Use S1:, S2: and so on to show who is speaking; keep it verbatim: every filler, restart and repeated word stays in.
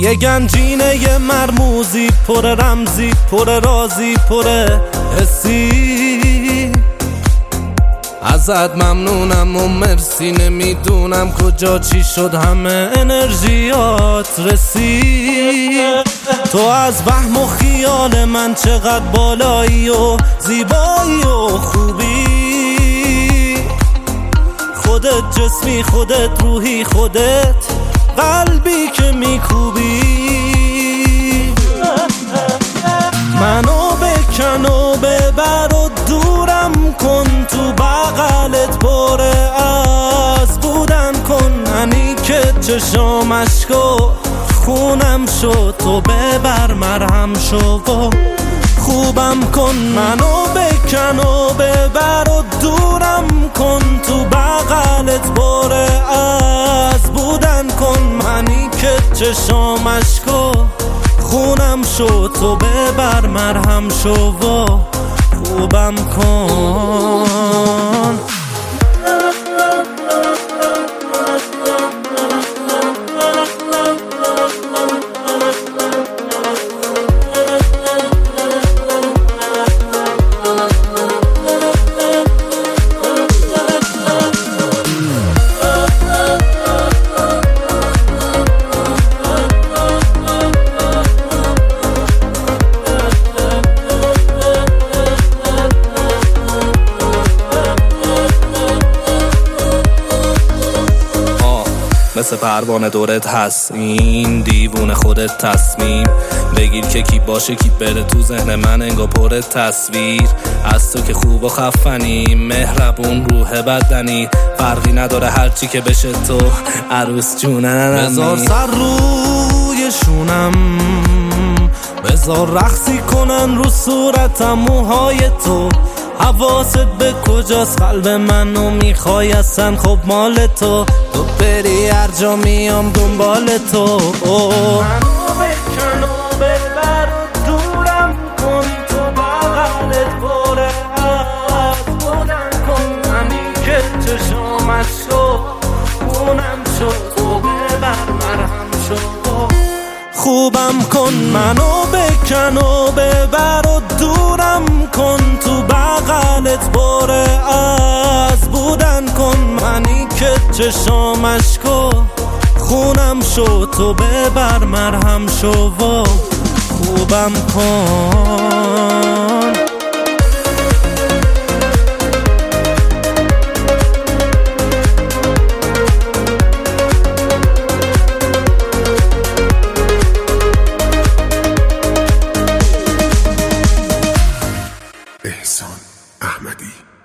S1: یه گنجینه یه مرموزی، پر رمزی، پر رازی، پر حسی. ازت ممنونم و مرسی، نمیدونم کجا چی شد همه انرژیات رسید. تو از وهم و خیال من چقدر بالایی و زیبایی و خوبی. خودت جسمی، خودت روحی، خودت قلبی که میکوبی. منو بکن و ببر و دورم کن، تو بغلت پر از بودن کن. منی که چشام اشکو خونم شد، تو ببر مرهم شو و خوبم کن. منو بکن و ببر و دورم کن، تو بغلت پر از بودن کن. منی که چشام اشکو خونم شد، تو ببر مرهم شو و خوبم کن. مثل پروانه دورت هست، این دیوونه خودت تصمیم بگیر که کی باشه کی بره. تو ذهن من انگار پر تصویر از تو که خوب و خفنی، مهربون روح بدنی. فرقی نداره هرچی که بشه تو عروس جونم. بذار سر روی شونم، بذار رقصی کنن رو صورتم موهای تو. حواست به کجاست، قلب منو میخوای اصلا، خب مال تو. تو بری هر جا میام دنبال تو. منو بکن و ببر و دورم کن، تو بغلت پر از بودن کن. منی که چشامش شو خونم شو، تو ببر مرهم شو خوبم کن. منو بکن و ببر و دورم کن، تو بغلت پر از بودن کن. منی که چشامش کو خونم شو، تو ببر مرهم شو و خوبم کن.
S2: احسان احمدی.